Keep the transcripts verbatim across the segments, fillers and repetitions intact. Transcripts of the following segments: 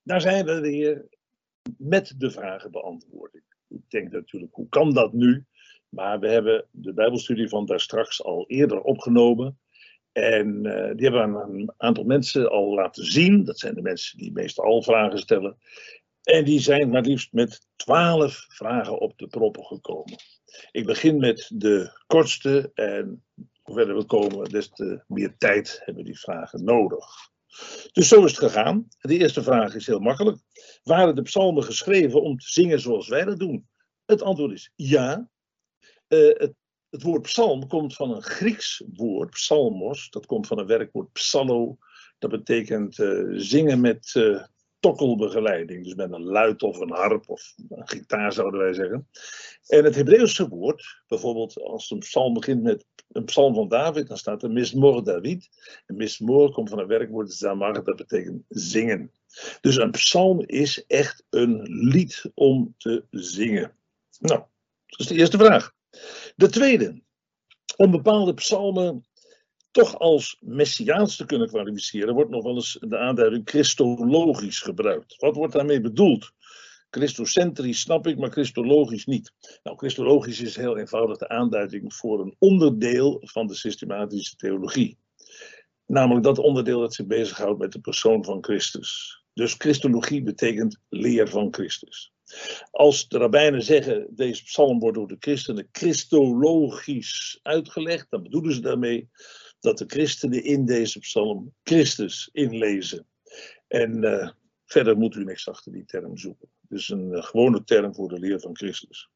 Daar zijn we weer met de vragenbeantwoording. Ik denk natuurlijk, hoe kan dat nu? Maar we hebben de Bijbelstudie van daar straks al eerder opgenomen. En uh, die hebben we aan een aantal mensen al laten zien. Dat zijn de mensen die meestal al vragen stellen. En die zijn maar liefst met twaalf vragen op de proppen gekomen. Ik begin met de kortste. En hoe verder we komen, des te meer tijd hebben die vragen nodig. Dus zo is het gegaan. De eerste vraag is heel makkelijk. Waren de psalmen geschreven om te zingen zoals wij dat doen? Het antwoord is ja. Uh, het, het woord psalm komt van een Grieks woord, psalmos. Dat komt van een werkwoord psallo. Dat betekent uh, zingen met uh, tokkelbegeleiding. Dus met een luid of een harp of een gitaar zouden wij zeggen. En het Hebreeuwse woord, bijvoorbeeld als een psalm begint met een psalm van David, dan staat er Mismor David. En Mismor komt van een werkwoord zamar, dat betekent zingen. Dus een psalm is echt een lied om te zingen. Nou, dat is de eerste vraag. De tweede, om bepaalde psalmen toch als messiaans te kunnen kwalificeren, wordt nog wel eens de aanduiding christologisch gebruikt. Wat wordt daarmee bedoeld? Christocentrisch snap ik, maar christologisch niet. Nou, christologisch is heel eenvoudig de aanduiding voor een onderdeel van de systematische theologie. Namelijk dat onderdeel dat zich bezighoudt met de persoon van Christus. Dus christologie betekent leer van Christus. Als de rabbijnen zeggen, deze psalm wordt door de christenen christologisch uitgelegd, dan bedoelen ze daarmee dat de christenen in deze psalm Christus inlezen. En uh, verder moet u niks achter die term zoeken. Dus een uh, gewone term voor de leer van Christus.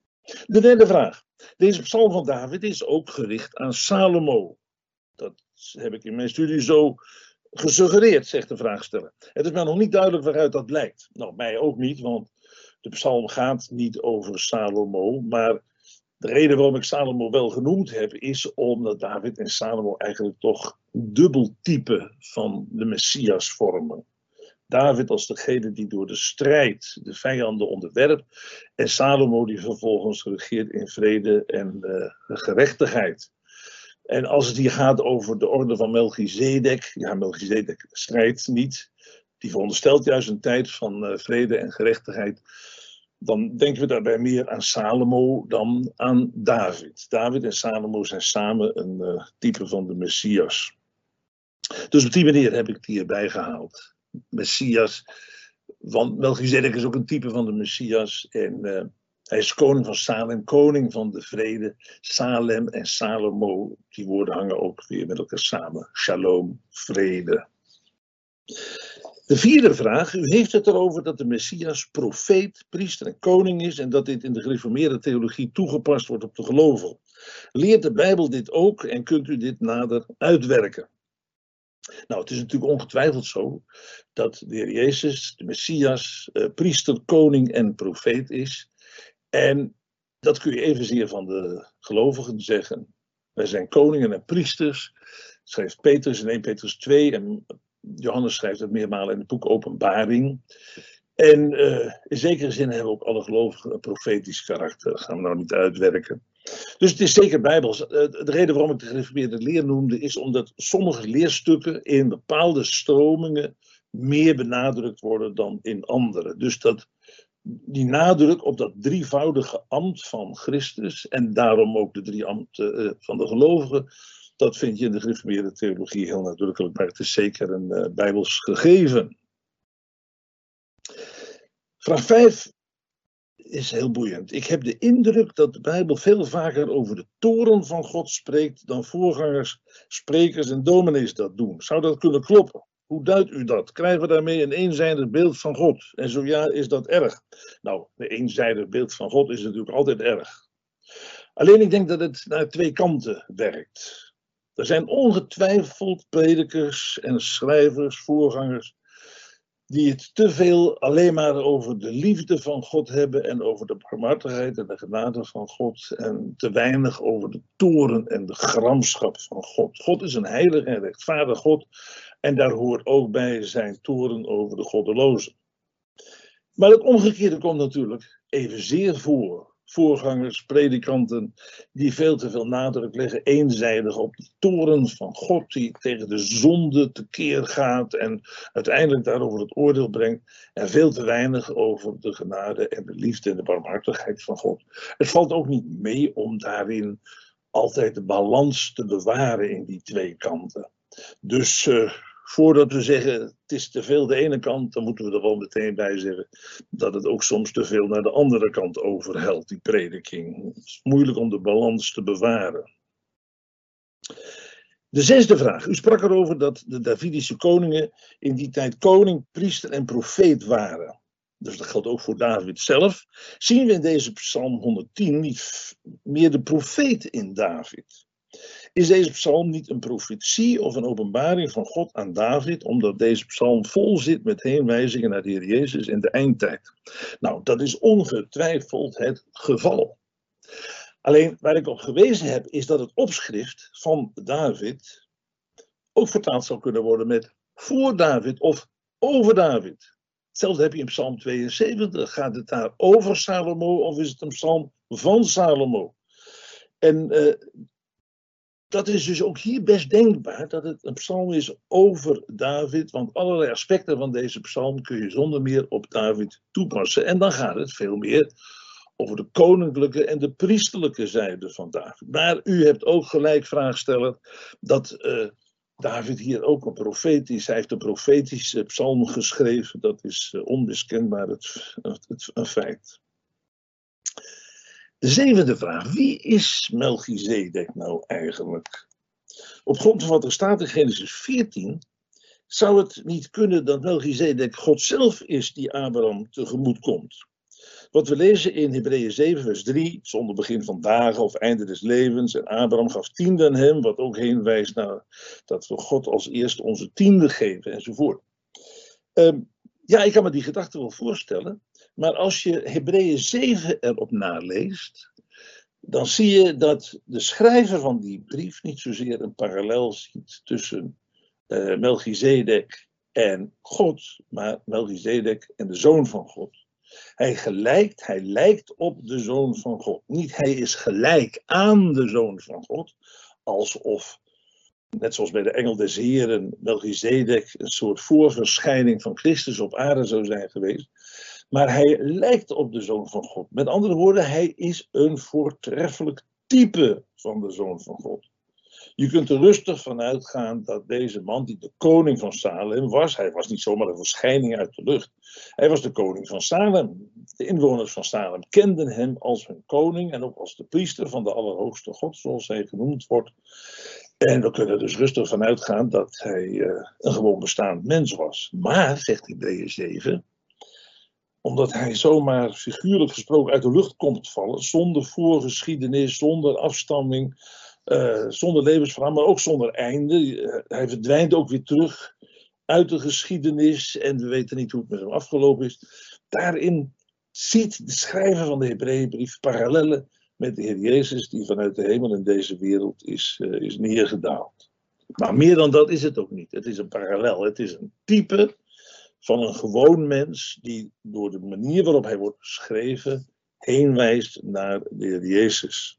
De derde vraag. Deze psalm van David is ook gericht aan Salomo. Dat heb ik in mijn studie zo gesuggereerd, zegt de vraagsteller. Het is mij nog niet duidelijk waaruit dat blijkt. Nou, mij ook niet, want de psalm gaat niet over Salomo, maar de reden waarom ik Salomo wel genoemd heb, is omdat David en Salomo eigenlijk toch een dubbel type van de Messias vormen. David als degene die door de strijd de vijanden onderwerpt, en Salomo die vervolgens regeert in vrede en uh, gerechtigheid. En als het hier gaat over de orde van Melchizedek, ja, Melchizedek strijdt niet, die veronderstelt juist een tijd van uh, vrede en gerechtigheid. Dan denken we daarbij meer aan Salomo dan aan David. David en Salomo zijn samen een uh, type van de Messias. Dus op die manier heb ik het hierbij gehaald. Messias, want Melchizedek is ook een type van de Messias. En uh, hij is koning van Salem, koning van de vrede. Salem en Salomo, die woorden hangen ook weer met elkaar samen. Shalom, vrede. De vierde vraag, u heeft het erover dat de Messias profeet, priester en koning is en dat dit in de gereformeerde theologie toegepast wordt op de gelovigen. Leert de Bijbel dit ook en kunt u dit nader uitwerken? Nou, het is natuurlijk ongetwijfeld zo dat de Heer Jezus, de Messias, eh, priester, koning en profeet is. En dat kun je evenzeer van de gelovigen zeggen. Wij zijn koningen en priesters, schrijft Petrus in eerste Petrus twee en Johannes schrijft het meermalen in het boek Openbaring. En uh, in zekere zin hebben ook alle gelovigen een profetisch karakter. Dat gaan we nou niet uitwerken. Dus het is zeker bijbels. Uh, de reden waarom ik de gereformeerde leer noemde is omdat sommige leerstukken in bepaalde stromingen meer benadrukt worden dan in andere. Dus dat die nadruk op dat drievoudige ambt van Christus en daarom ook de drie ambten uh, van de gelovigen, dat vind je in de gereformeerde theologie heel nadrukkelijk, maar het is zeker een uh, bijbels gegeven. Vraag vijf is heel boeiend. Ik heb de indruk dat de Bijbel veel vaker over de toorn van God spreekt dan voorgangers, sprekers en dominees dat doen. Zou dat kunnen kloppen? Hoe duidt u dat? Krijgen we daarmee een eenzijdig beeld van God? En zo ja, is dat erg? Nou, een eenzijdig beeld van God is natuurlijk altijd erg. Alleen ik denk dat het naar twee kanten werkt. Er zijn ongetwijfeld predikers en schrijvers, voorgangers, die het te veel alleen maar over de liefde van God hebben en over de barmhartigheid en de genade van God en te weinig over de toorn en de gramschap van God. God is een heilig en rechtvaardig God en daar hoort ook bij zijn toorn over de goddelozen. Maar het omgekeerde komt natuurlijk evenzeer voor. voorgangers, predikanten, die veel te veel nadruk leggen, eenzijdig op de toorn van God, die tegen de zonde tekeer gaat en uiteindelijk daarover het oordeel brengt, en veel te weinig over de genade en de liefde en de barmhartigheid van God. Het valt ook niet mee om daarin altijd de balans te bewaren in die twee kanten. Dus uh, voordat we zeggen het is te veel de ene kant, dan moeten we er wel meteen bij zeggen dat het ook soms te veel naar de andere kant overhelt, die prediking. Het is moeilijk om de balans te bewaren. De zesde vraag. U sprak erover dat de Davidische koningen in die tijd koning, priester en profeet waren. Dus dat geldt ook voor David zelf. Zien we in deze psalm honderdtien niet meer de profeet in David? Is deze psalm niet een profetie of een openbaring van God aan David, omdat deze psalm vol zit met heenwijzingen naar de Heer Jezus in de eindtijd? Nou, dat is ongetwijfeld het geval. Alleen waar ik op gewezen heb, is dat het opschrift van David ook vertaald zou kunnen worden met voor David of over David. Hetzelfde heb je in psalm tweeënzeventig. Gaat het daar over Salomo of is het een psalm van Salomo? En uh, dat is dus ook hier best denkbaar dat het een psalm is over David, want allerlei aspecten van deze psalm kun je zonder meer op David toepassen. En dan gaat het veel meer over de koninklijke en de priesterlijke zijde van David. Maar u hebt ook gelijk, vraagsteller, dat uh, David hier ook een profeet is. Hij heeft een profetische psalm geschreven, dat is uh, onmiskenbaar het, het, het, een feit. De zevende vraag. Wie is Melchizedek nou eigenlijk? Op grond van wat er staat in Genesis veertien, zou het niet kunnen dat Melchizedek God zelf is die Abraham tegemoet komt. Wat we lezen in Hebreeën zeven vers drie, zonder begin van dagen of einde des levens, en Abraham gaf tiende aan hem, wat ook heen wijst naar dat we God als eerste onze tiende geven, enzovoort. Um, ja, ik kan me die gedachte wel voorstellen. Maar als je Hebreeën zeven erop naleest, dan zie je dat de schrijver van die brief niet zozeer een parallel ziet tussen uh, Melchizedek en God, maar Melchizedek en de zoon van God. Hij gelijkt, hij lijkt op de zoon van God. Niet hij is gelijk aan de zoon van God, alsof, net zoals bij de engel des Heren, Melchizedek een soort voorverschijning van Christus op aarde zou zijn geweest. Maar hij lijkt op de zoon van God. Met andere woorden, hij is een voortreffelijk type van de zoon van God. Je kunt er rustig van uitgaan dat deze man, die de koning van Salem was, hij was niet zomaar een verschijning uit de lucht. Hij was de koning van Salem. De inwoners van Salem kenden hem als hun koning en ook als de priester van de Allerhoogste God, zoals hij genoemd wordt. En we kunnen er dus rustig van uitgaan dat hij uh, een gewoon bestaand mens was. Maar, zegt Hebreeën zeven, omdat hij zomaar figuurlijk gesproken uit de lucht komt vallen, zonder voorgeschiedenis, zonder afstamming, uh, zonder levensverhaal, maar ook zonder einde. Uh, hij verdwijnt ook weer terug uit de geschiedenis en we weten niet hoe het met hem afgelopen is. Daarin ziet de schrijver van de Hebreeënbrief parallellen met de Heer Jezus die vanuit de hemel in deze wereld is, uh, is neergedaald. Maar meer dan dat is het ook niet. Het is een parallel, het is een type van een gewoon mens die door de manier waarop hij wordt beschreven heen wijst naar de Heer Jezus.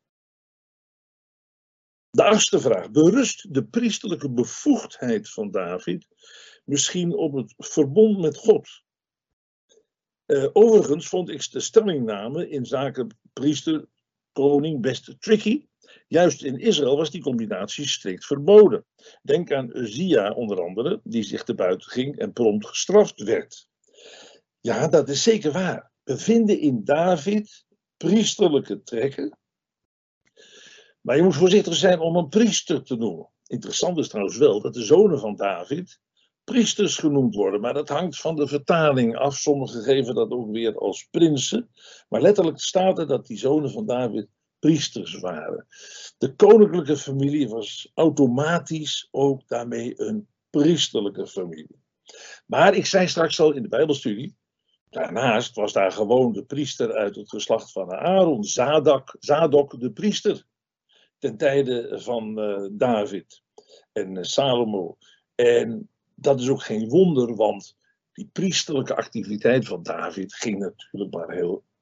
De achtste vraag. Berust de priesterlijke bevoegdheid van David misschien op het verbond met God? Uh, overigens vond ik de stellingname in zaken priester, koning best tricky. Juist in Israël was die combinatie strikt verboden. Denk aan Uzia onder andere, die zich te buiten ging en prompt gestraft werd. Ja, dat is zeker waar. We vinden in David priesterlijke trekken. Maar je moet voorzichtig zijn om een priester te noemen. Interessant is trouwens wel dat de zonen van David priesters genoemd worden. Maar dat hangt van de vertaling af. Sommigen geven dat ook weer als prinsen. Maar letterlijk staat er dat die zonen van David priesters waren. De koninklijke familie was automatisch ook daarmee een priesterlijke familie. Maar ik zei straks al in de Bijbelstudie, daarnaast was daar gewoon de priester uit het geslacht van Aaron, Zadok, Zadok de priester, ten tijde van uh, David en uh, Salomo. En dat is ook geen wonder, want die priesterlijke activiteit van David ging natuurlijk maar heel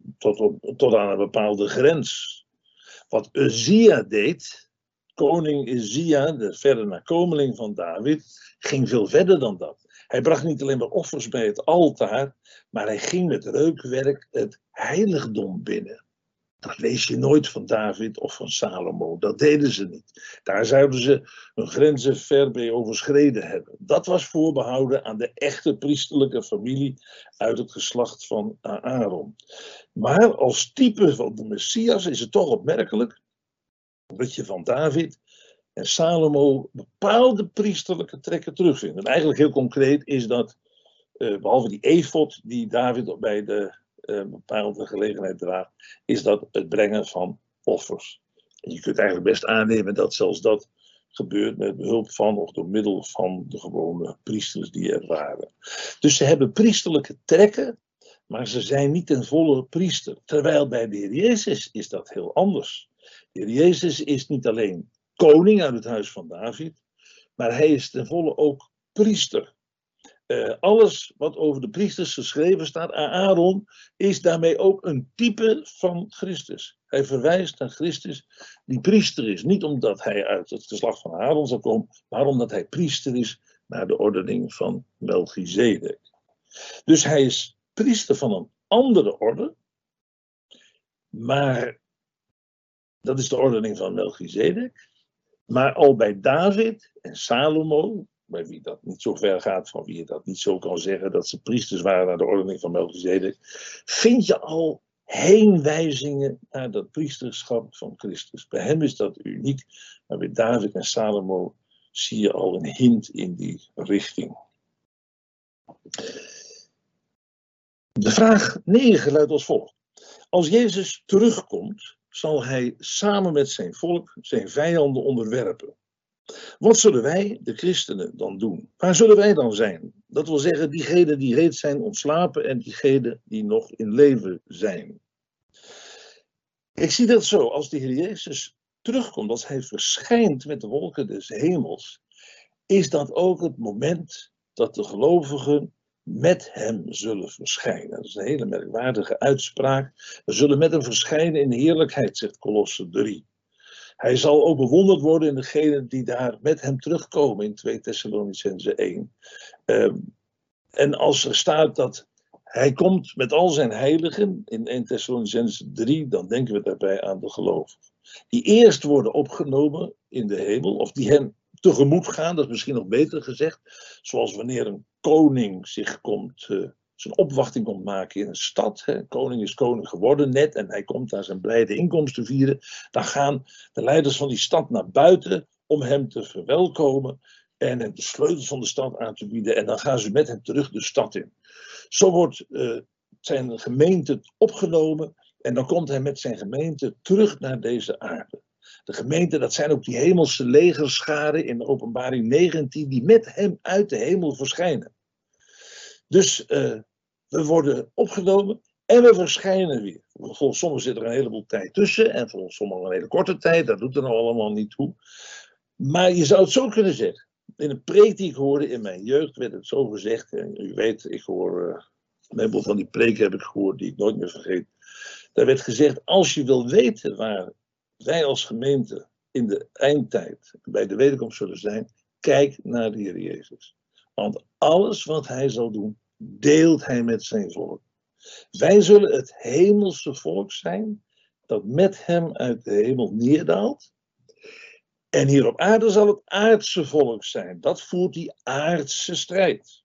tot, op, tot aan een bepaalde grens. Wat Uzia deed, koning Uzia, de verder nakomeling van David, ging veel verder dan dat. Hij bracht niet alleen maar offers bij het altaar, maar hij ging met reukwerk het heiligdom binnen. Dat lees je nooit van David of van Salomo. Dat deden ze niet. Daar zouden ze hun grenzen ver mee overschreden hebben. Dat was voorbehouden aan de echte priesterlijke familie uit het geslacht van Aaron. Maar als type van de Messias is het toch opmerkelijk dat je van David en Salomo bepaalde priesterlijke trekken terugvindt. En eigenlijk heel concreet is dat, uh, behalve die efod die David bij de uh, bepaalde gelegenheid draagt, is dat het brengen van offers. En je kunt eigenlijk best aannemen dat zelfs dat gebeurt met behulp van of door middel van de gewone priesters die er waren. Dus ze hebben priesterlijke trekken, maar ze zijn niet ten volle priester. Terwijl bij de Heer Jezus is dat heel anders. De Heer Jezus is niet alleen koning uit het huis van David, maar hij is ten volle ook priester. Uh, alles wat over de priesters geschreven staat aan Aaron, is daarmee ook een type van Christus. Hij verwijst naar Christus die priester is. Niet omdat hij uit het geslacht van Aaron zal komen, maar omdat hij priester is naar de ordening van Melchizedek. Dus hij is priester van een andere orde, maar dat is de ordening van Melchizedek. Maar al bij David en Salomo, bij wie dat niet zo ver gaat, van wie je dat niet zo kan zeggen, dat ze priesters waren naar de ordening van Melchizedek, vind je al heenwijzingen naar dat priesterschap van Christus. Bij hem is dat uniek, maar bij David en Salomo zie je al een hint in die richting. De vraag negen luidt als volgt. Als Jezus terugkomt, zal hij samen met zijn volk zijn vijanden onderwerpen. Wat zullen wij, de christenen, dan doen? Waar zullen wij dan zijn? Dat wil zeggen, diegenen die reeds zijn ontslapen en diegenen die nog in leven zijn. Ik zie dat zo, als de Heer Jezus terugkomt, als hij verschijnt met de wolken des hemels, is dat ook het moment dat de gelovigen met hem zullen verschijnen. Dat is een hele merkwaardige uitspraak. We zullen met hem verschijnen in de heerlijkheid, zegt Kolosse drie. Hij zal ook bewonderd worden in degenen die daar met hem terugkomen in twee Thessalonicenzen één. Um, en als er staat dat hij komt met al zijn heiligen in één Thessalonicenzen drie, dan denken we daarbij aan de gelovigen. Die eerst worden opgenomen in de hemel, of die hem tegemoet gaan, dat is misschien nog beter gezegd. Zoals wanneer een koning zich komt, uh, zijn opwachting komt maken in een stad. Hè. Koning is koning geworden net en hij komt daar zijn blijde inkomsten vieren. Dan gaan de leiders van die stad naar buiten om hem te verwelkomen en hem de sleutels van de stad aan te bieden. En dan gaan ze met hem terug de stad in. Zo wordt uh, zijn gemeente opgenomen en dan komt hij met zijn gemeente terug naar deze aarde. De gemeente, dat zijn ook die hemelse legerscharen in Openbaring negentien, die met hem uit de hemel verschijnen. Dus uh, we worden opgenomen en we verschijnen weer. Volgens sommigen zit er een heleboel tijd tussen en volgens sommigen een hele korte tijd, dat doet er nou allemaal niet toe. Maar je zou het zo kunnen zeggen. In een preek die ik hoorde in mijn jeugd werd het zo gezegd, en u weet, ik hoor, uh, een heleboel van die preken heb ik gehoord die ik nooit meer vergeet. Daar werd gezegd, als je wil weten waar wij als gemeente in de eindtijd bij de wederkomst zullen zijn, kijk naar de Heer Jezus. Want alles wat hij zal doen, deelt hij met zijn volk. Wij zullen het hemelse volk zijn, dat met hem uit de hemel neerdaalt. En hier op aarde zal het aardse volk zijn. Dat voert die aardse strijd.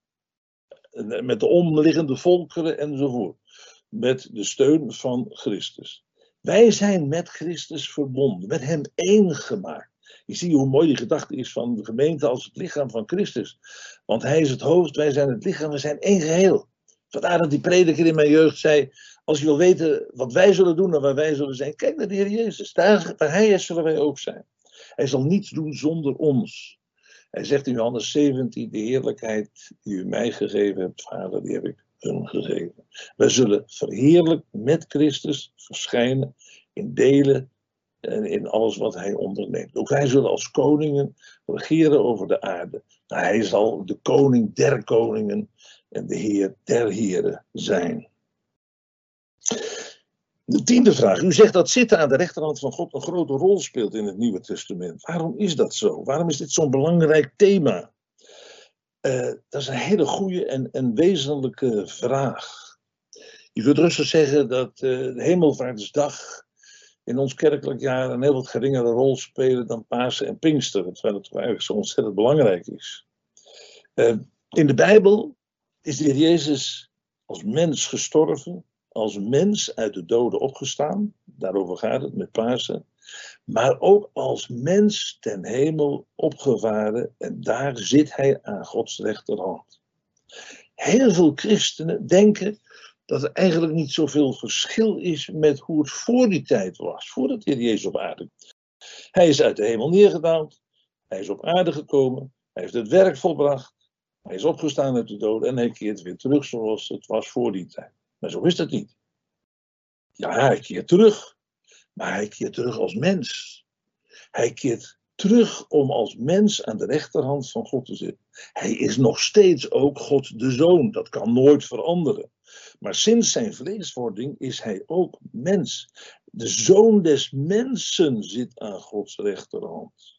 Met de omliggende volkeren enzovoort. Met de steun van Christus. Wij zijn met Christus verbonden, met hem één gemaakt. Je ziet hoe mooi die gedachte is van de gemeente als het lichaam van Christus. Want hij is het hoofd, wij zijn het lichaam, we zijn één geheel. Vandaar dat die prediker in mijn jeugd zei, als je wil weten wat wij zullen doen en waar wij zullen zijn, kijk naar de Heer Jezus. Daar, waar hij is, zullen wij ook zijn. Hij zal niets doen zonder ons. Hij zegt in Johannes zeventien, de heerlijkheid die u mij gegeven hebt, Vader, die heb ik hun gegeven. Wij zullen verheerlijk met Christus verschijnen in delen en in alles wat hij onderneemt. Ook wij zullen als koningen regeren over de aarde. Nou, hij zal de koning der koningen en de heer der heren zijn. De tiende vraag. U zegt dat zitten aan de rechterhand van God een grote rol speelt in het Nieuwe Testament. Waarom is dat zo? Waarom is dit zo'n belangrijk thema? Uh, dat is een hele goede en, en wezenlijke vraag. Je kunt rustig zeggen dat uh, de Hemelvaartsdag in ons kerkelijk jaar een heel wat geringere rol spelen dan Pasen en Pinksteren, terwijl het toch eigenlijk zo ontzettend belangrijk is. Uh, in de Bijbel is de Heer Jezus als mens gestorven, als mens uit de doden opgestaan, daarover gaat het met Pasen, maar ook als mens ten hemel opgevaren en daar zit hij aan Gods rechterhand. Heel veel christenen denken dat er eigenlijk niet zoveel verschil is met hoe het voor die tijd was, voordat de Heer Jezus op aarde kwam. Hij is uit de hemel neergedaald, hij is op aarde gekomen, hij heeft het werk volbracht, hij is opgestaan uit de doden en hij keert weer terug zoals het was voor die tijd. Maar zo is dat niet. Ja, hij keert terug, maar hij keert terug als mens. Hij keert terug om als mens aan de rechterhand van God te zitten. Hij is nog steeds ook God de Zoon, dat kan nooit veranderen. Maar sinds zijn vleeswording is hij ook mens. De Zoon des mensen zit aan Gods rechterhand.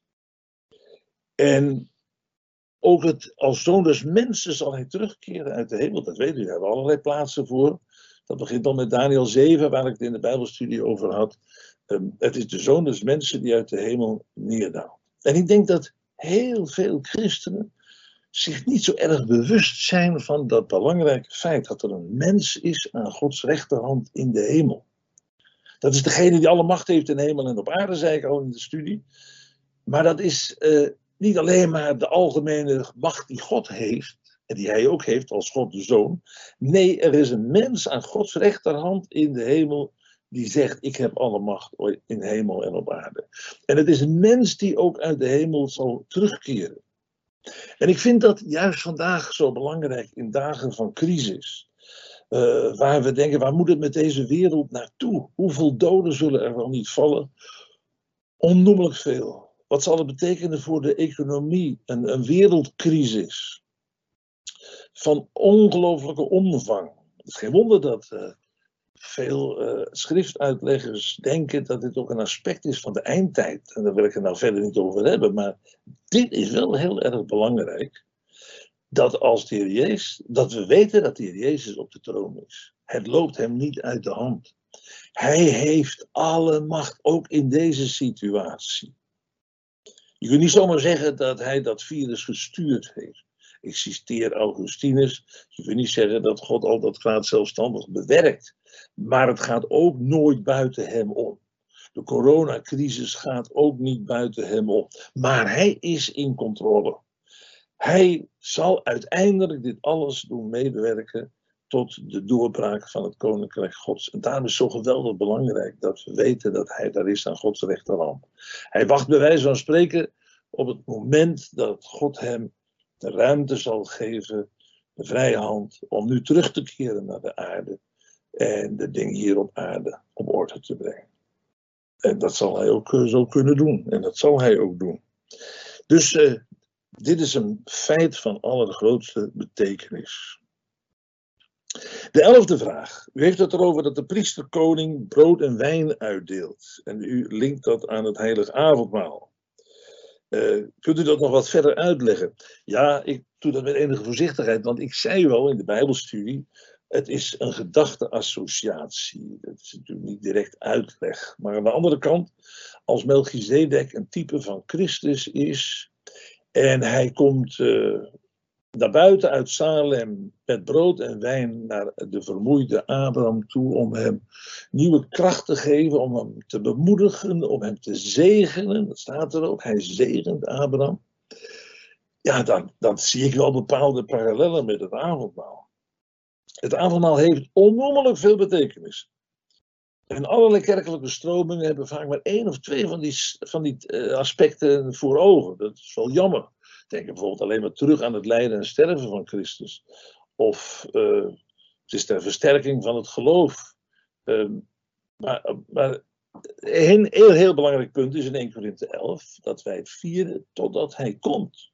En ook het, als Zoon des mensen zal hij terugkeren uit de hemel. Dat weet u, daar hebben we allerlei plaatsen voor. Dat begint dan met Daniel zeven, waar ik het in de Bijbelstudie over had. Um, het is de Zoon des mensen die uit de hemel neerdaalt. En ik denk dat heel veel christenen zich niet zo erg bewust zijn van dat belangrijke feit dat er een mens is aan Gods rechterhand in de hemel. Dat is degene die alle macht heeft in de hemel en op aarde, zei ik al in de studie. Maar dat is uh, niet alleen maar de algemene macht die God heeft, en die hij ook heeft als God de Zoon. Nee, er is een mens aan Gods rechterhand in de hemel die zegt, ik heb alle macht in hemel en op aarde. En het is een mens die ook uit de hemel zal terugkeren. En ik vind dat juist vandaag zo belangrijk in dagen van crisis. Uh, waar we denken, waar moet het met deze wereld naartoe? Hoeveel doden zullen er wel niet vallen? Onnoemelijk veel. Wat zal het betekenen voor de economie? Een, een wereldcrisis van ongelooflijke omvang. Het is geen wonder dat uh, veel uh, schriftuitleggers denken dat dit ook een aspect is van de eindtijd. En daar wil ik het nou verder niet over hebben, maar dit is wel heel erg belangrijk. Dat als de Heer Jezus, dat we weten dat de Heer Jezus op de troon is. Het loopt hem niet uit de hand. Hij heeft alle macht, ook in deze situatie. Je kunt niet zomaar zeggen dat hij dat virus gestuurd heeft. Ik citeer Augustinus. Je kunt niet zeggen dat God al dat kwaad zelfstandig bewerkt. Maar het gaat ook nooit buiten hem om. De coronacrisis gaat ook niet buiten hem om. Maar hij is in controle. Hij zal uiteindelijk dit alles doen meewerken tot de doorbraak van het Koninkrijk Gods. En daarom is het zo geweldig belangrijk dat we weten dat hij daar is aan Gods rechterhand. Hij wacht bij wijze van spreken op het moment dat God hem de ruimte zal geven, de vrije hand, om nu terug te keren naar de aarde en de dingen hier op aarde op orde te brengen. En dat zal hij ook uh, zo kunnen doen. En dat zal hij ook doen. Dus uh, dit is een feit van allergrootste betekenis. De elfde vraag. U heeft het erover dat de priesterkoning brood en wijn uitdeelt. En u linkt dat aan het heilige avondmaal. Uh, kunt u dat nog wat verder uitleggen? Ja, ik doe dat met enige voorzichtigheid, want ik zei wel in de Bijbelstudie, het is een gedachteassociatie. Dat is natuurlijk niet direct uitleg. Maar aan de andere kant, als Melchizedek een type van Christus is en hij komt uh, naar buiten uit Salem met brood en wijn naar de vermoeide Abraham toe om hem nieuwe kracht te geven, om hem te bemoedigen, om hem te zegenen. Dat staat er ook, hij zegent Abraham. Ja, dan, dan zie ik wel bepaalde parallellen met het avondmaal. Het avondmaal heeft onnoemelijk veel betekenis. En allerlei kerkelijke stromingen hebben vaak maar één of twee van die, van die uh, aspecten voor ogen. Dat is wel jammer. Denk bijvoorbeeld alleen maar terug aan het lijden en sterven van Christus. Of uh, het is ter versterking van het geloof. Uh, maar, maar een heel, heel belangrijk punt is in Eerste Korinthe elf dat wij het vieren totdat hij komt.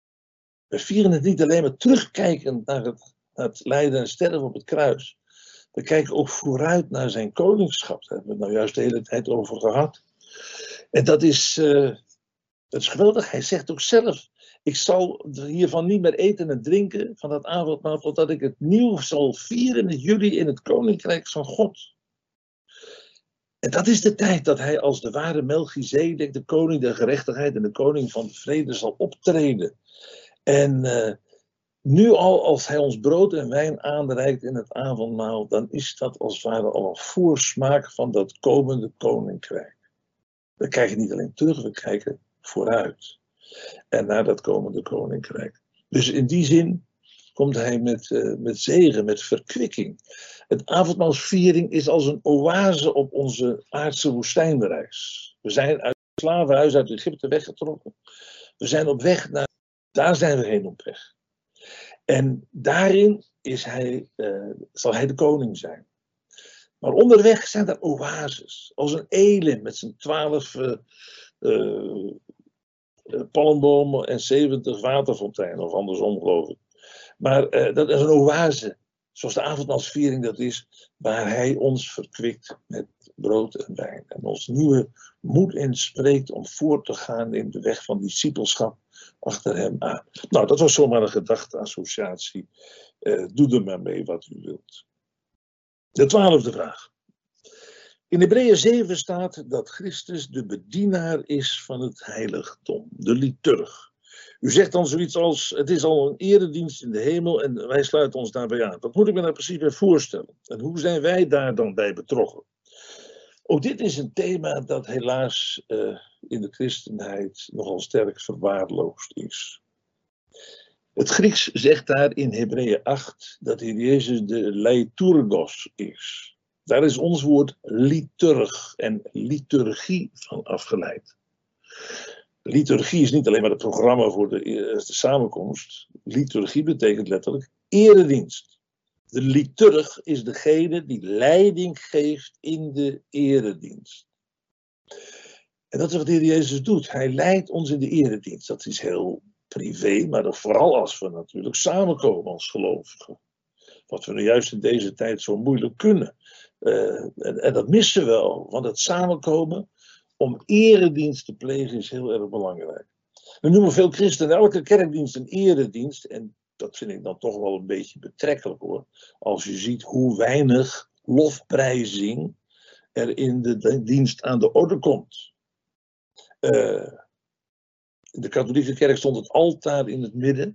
We vieren het niet alleen maar terugkijkend naar het, naar het lijden en sterven op het kruis. We kijken ook vooruit naar zijn koningschap. Daar hebben we het nou juist de hele tijd over gehad. En dat is, uh, dat is geweldig. Hij zegt ook zelf, ik zal hiervan niet meer eten en drinken, van dat avondmaal, totdat ik het nieuw zal vieren met jullie in het koninkrijk van God. En dat is de tijd dat hij als de ware Melchizedek, de koning der gerechtigheid en de koning van de vrede, zal optreden. En uh, nu al, als hij ons brood en wijn aanreikt in het avondmaal, dan is dat als het ware al een voorsmaak van dat komende koninkrijk. We kijken niet alleen terug, we kijken vooruit. En naar dat komende koninkrijk. Dus in die zin komt hij met, uh, met zegen, met verkwikking. Het avondmaalsviering is als een oase op onze aardse woestijnreis. We zijn uit het slavenhuis uit Egypte weggetrokken. We zijn op weg naar, daar zijn we heen op weg. En daarin is hij, uh, zal hij de koning zijn. Maar onderweg zijn er oases. Als een elim met zijn twaalf uh, uh, palmbomen en zeventig waterfonteinen. Of andersom geloof ik. Maar uh, dat is een oase. Zoals de avondmaalsviering dat is. Waar hij ons verkwikt met brood en wijn. En ons nieuwe moed inspreekt om voort te gaan in de weg van discipelschap achter hem aan. Nou, dat was zomaar een gedachteassociatie. Uh, doe er maar mee wat u wilt. De twaalfde vraag. In Hebreeën zeven staat dat Christus de bedienaar is van het heiligdom, de liturg. U zegt dan zoiets als, het is al een eredienst in de hemel en wij sluiten ons daarbij aan. Wat moet ik me daar precies bij voorstellen? En hoe zijn wij daar dan bij betrokken? Ook dit is een thema dat helaas uh, in de christenheid nogal sterk verwaarloosd is. Het Grieks zegt daar in Hebreeën acht dat Heer Jezus de leiturgos is. Daar is ons woord liturg en liturgie van afgeleid. Liturgie is niet alleen maar het programma voor de, de samenkomst. Liturgie betekent letterlijk eredienst. De liturg is degene die leiding geeft in de eredienst. En dat is wat de Heer Jezus doet. Hij leidt ons in de eredienst. Dat is heel privé, maar vooral als we natuurlijk samenkomen als gelovigen. Wat we nu juist in deze tijd zo moeilijk kunnen. Uh, en, en dat missen we al, want het samenkomen om eredienst te plegen is heel erg belangrijk. We noemen veel christenen elke kerkdienst een eredienst en dat vind ik dan toch wel een beetje betrekkelijk hoor. Als je ziet hoe weinig lofprijzing er in de dienst aan de orde komt. Uh, in de katholieke kerk stond het altaar in het midden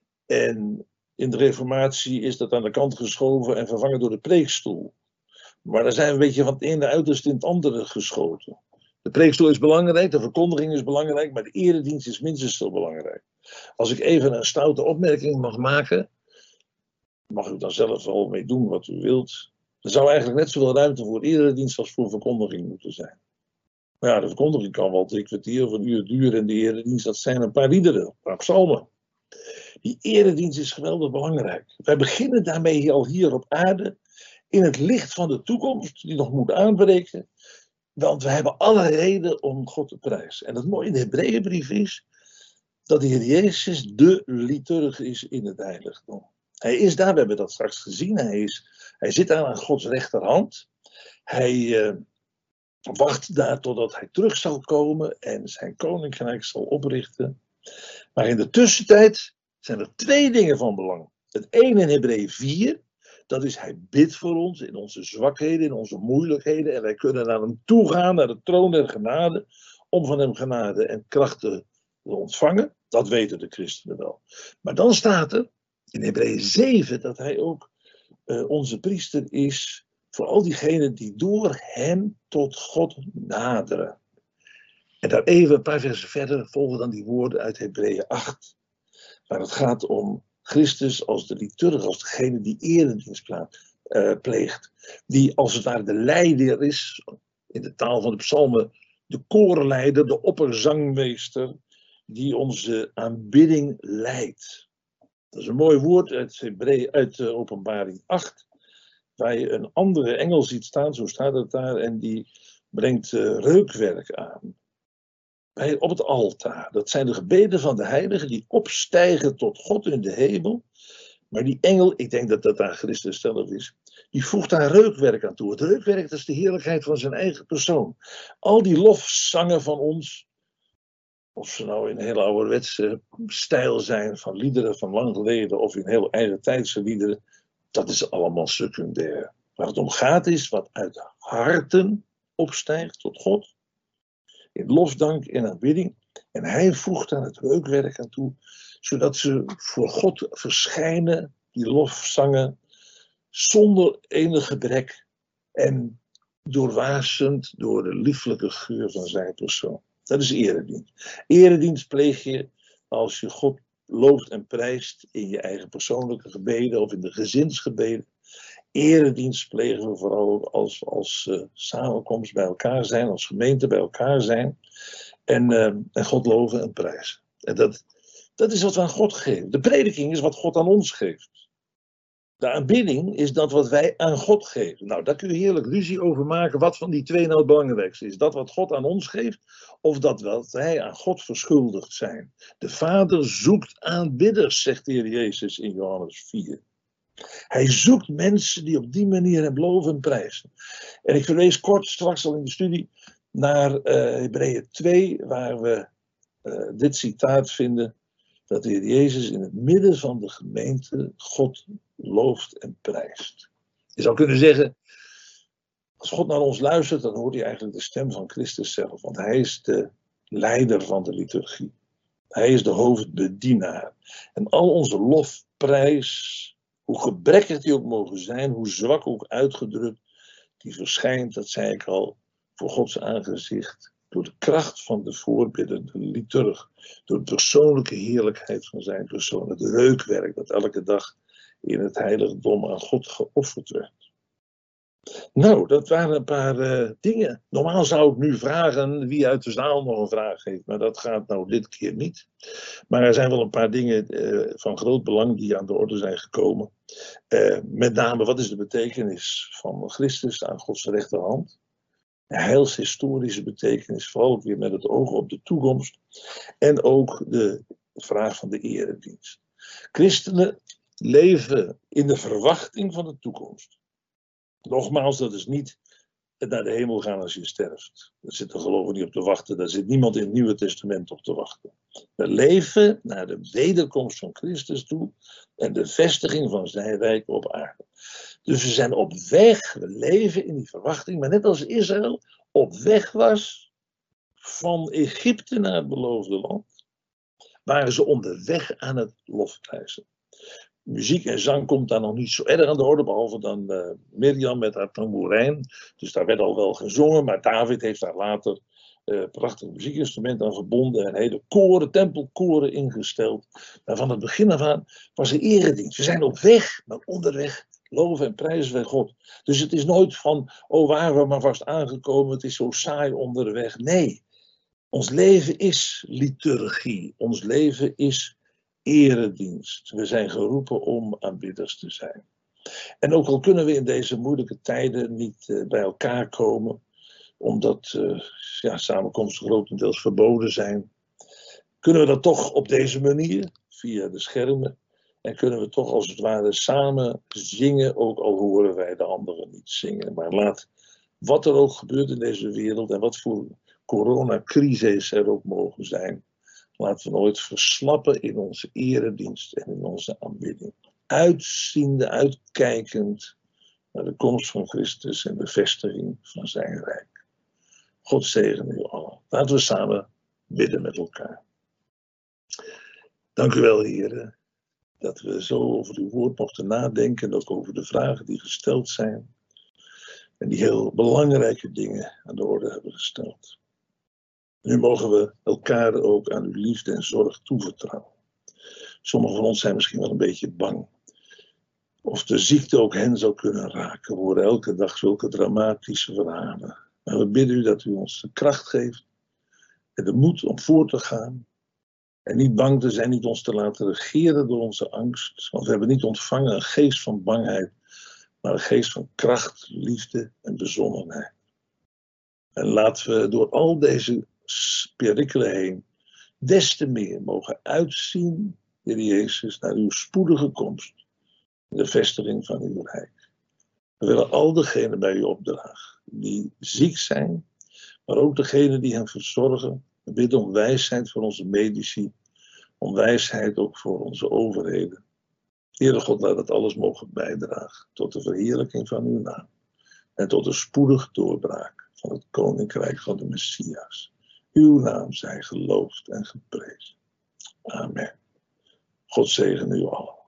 en in de reformatie is dat aan de kant geschoven en vervangen door de preekstoel. Maar daar zijn we een beetje van het ene uiterste in het andere geschoten. De preekstoel is belangrijk, de verkondiging is belangrijk, maar de eredienst is minstens zo belangrijk. Als ik even een stoute opmerking mag maken, mag u dan zelf wel mee doen wat u wilt. Er zou eigenlijk net zoveel ruimte voor eredienst als voor verkondiging moeten zijn. Maar ja, de verkondiging kan wel drie kwartier of een uur duren en de eredienst, dat zijn een paar liederen, een paar psalmen. Die eredienst is geweldig belangrijk. Wij beginnen daarmee al hier op aarde, in het licht van de toekomst, die nog moet aanbreken. Want we hebben alle reden om God te prijzen. En het mooie in de Hebreeënbrief is, dat de Heer Jezus de liturg is in het heiligdom. Hij is daar, we hebben dat straks gezien, hij, is, hij zit daar aan Gods rechterhand. Hij uh, wacht daar totdat hij terug zal komen en zijn koninkrijk zal oprichten. Maar in de tussentijd zijn er twee dingen van belang. Het ene in Hebreeën vier, dat is hij bidt voor ons in onze zwakheden, in onze moeilijkheden. En wij kunnen naar hem toe gaan, naar de troon der genade, om van hem genade en krachten te ontvangen. Dat weten de christenen wel. Maar dan staat er in Hebreeën zeven dat hij ook uh, onze priester is voor al diegenen die door hem tot God naderen. En daar even een paar versen verder volgen dan die woorden uit Hebreeën acht. Waar het gaat om Christus als de liturg, als degene die eredienst plaat, uh, pleegt. Die als het ware de leider is, in de taal van de psalmen, de koorleider, de opperzangmeester, die onze aanbidding leidt. Dat is een mooi woord uit, Hebreeën, uit uh, Openbaring acht, waar je een andere engel ziet staan, zo staat het daar, en die brengt uh, reukwerk aan. Bij, op het altaar. Dat zijn de gebeden van de heiligen die opstijgen tot God in de hemel. Maar die engel, ik denk dat dat aan Christus zelf is, die voegt daar reukwerk aan toe. Het reukwerk, dat is de heerlijkheid van zijn eigen persoon. Al die lofzangen van ons, of ze nou in een hele ouderwetse stijl zijn van liederen van lang geleden, of in heel eigen tijdse liederen, dat is allemaal secundair. Waar het om gaat is wat uit de harten opstijgt tot God, in lofdank en aanbidding. En hij voegt daar het reukwerk aan toe, zodat ze voor God verschijnen, die lofzangen, zonder enig gebrek en doorwasemd door de lieflijke geur van zijn persoon. Dat is eredienst. Eredienst pleeg je als je God looft en prijst in je eigen persoonlijke gebeden of in de gezinsgebeden. Eredienst plegen we vooral ook als we als uh, samenkomst bij elkaar zijn, als gemeente bij elkaar zijn. En, uh, en God loven en prijzen. En dat, dat is wat we aan God geven. De prediking is wat God aan ons geeft. De aanbidding is dat wat wij aan God geven. Nou, daar kun je heerlijk ruzie over maken. Wat van die twee nou het belangrijkste is? Dat wat God aan ons geeft, of dat wat wij aan God verschuldigd zijn? De Vader zoekt aanbidders, zegt de Heer Jezus in Johannes vier. Hij zoekt mensen die op die manier hem loven en prijzen. En ik verwees kort straks al in de studie naar uh, Hebreeën twee, waar we uh, dit citaat vinden. Dat de Heer Jezus in het midden van de gemeente God looft en prijst. Je zou kunnen zeggen, als God naar ons luistert, dan hoort hij eigenlijk de stem van Christus zelf. Want hij is de leider van de liturgie. Hij is de hoofdbedienaar. En al onze lofprijs, hoe gebrekkig die ook mogen zijn, hoe zwak ook uitgedrukt, die verschijnt, dat zei ik al, voor Gods aangezicht. Door de kracht van de voorbidder, de liturg. Door de persoonlijke heerlijkheid van zijn persoon. Het reukwerk dat elke dag in het heiligdom aan God geofferd werd. Nou, dat waren een paar uh, dingen. Normaal zou ik nu vragen wie uit de zaal nog een vraag heeft. Maar dat gaat nou dit keer niet. Maar er zijn wel een paar dingen uh, van groot belang die aan de orde zijn gekomen. Uh, met name, wat is de betekenis van Christus aan Gods rechterhand? De heilshistorische betekenis, vooral ook weer met het oog op de toekomst. En ook de vraag van de eredienst. Christenen leven in de verwachting van de toekomst. Nogmaals, dat is niet het naar de hemel gaan als je sterft. Daar zitten gelovigen niet op te wachten. Daar zit niemand in het Nieuwe Testament op te wachten. We leven naar de wederkomst van Christus toe en de vestiging van zijn rijk op aarde. Dus we zijn op weg, we leven in die verwachting, maar net als Israël op weg was van Egypte naar het beloofde land, waren ze onderweg aan het lofprijzen. Muziek en zang komt daar nog niet zo erg aan de orde, behalve dan uh, Mirjam met haar tamboerijn. Dus daar werd al wel gezongen, maar David heeft daar later uh, prachtig muziekinstrument aan verbonden en hele koren, tempelkoren ingesteld. Maar van het begin af aan was er eredienst. We zijn op weg, maar onderweg loven en prijzen wij God. Dus het is nooit van, oh waren we maar vast aangekomen, het is zo saai onderweg. Nee, ons leven is liturgie, ons leven is eredienst. We zijn geroepen om aanbidders te zijn. En ook al kunnen we in deze moeilijke tijden niet uh, bij elkaar komen, omdat uh, ja, samenkomsten grotendeels verboden zijn, kunnen we dat toch op deze manier, via de schermen, en kunnen we toch als het ware samen zingen, ook al horen wij de anderen niet zingen. Maar laat wat er ook gebeurt in deze wereld en wat voor coronacrisis er ook mogen zijn, laten we nooit verslappen in onze eredienst en in onze aanbidding. Uitziende, uitkijkend naar de komst van Christus en de vestiging van zijn rijk. God zegen u allen. Laten we samen bidden met elkaar. Dank u wel, heren, dat we zo over uw woord mochten nadenken en ook over de vragen die gesteld zijn. En die heel belangrijke dingen aan de orde hebben gesteld. Nu mogen we elkaar ook aan uw liefde en zorg toevertrouwen. Sommigen van ons zijn misschien wel een beetje bang. Of de ziekte ook hen zou kunnen raken. We horen elke dag zulke dramatische verhalen. Maar we bidden u dat u ons de kracht geeft. En de moed om voor te gaan. En niet bang te zijn, niet ons te laten regeren door onze angst. Want we hebben niet ontvangen een geest van bangheid. Maar een geest van kracht, liefde en bezonnenheid. En laten we door al deze perikelen heen des te meer mogen uitzien, Heer Jezus, naar uw spoedige komst. de vestiging van uw rijk. We willen al degenen bij u opdragen die ziek zijn, maar ook degenen die hen verzorgen. We bidden om wijsheid voor onze medici, om wijsheid ook voor onze overheden. Heere God, laat het alles mogen bijdragen tot de verheerlijking van uw naam en tot een spoedig doorbraak van het koninkrijk van de Messias. Uw naam zij geloofd en geprezen. Amen. God zegen u allen.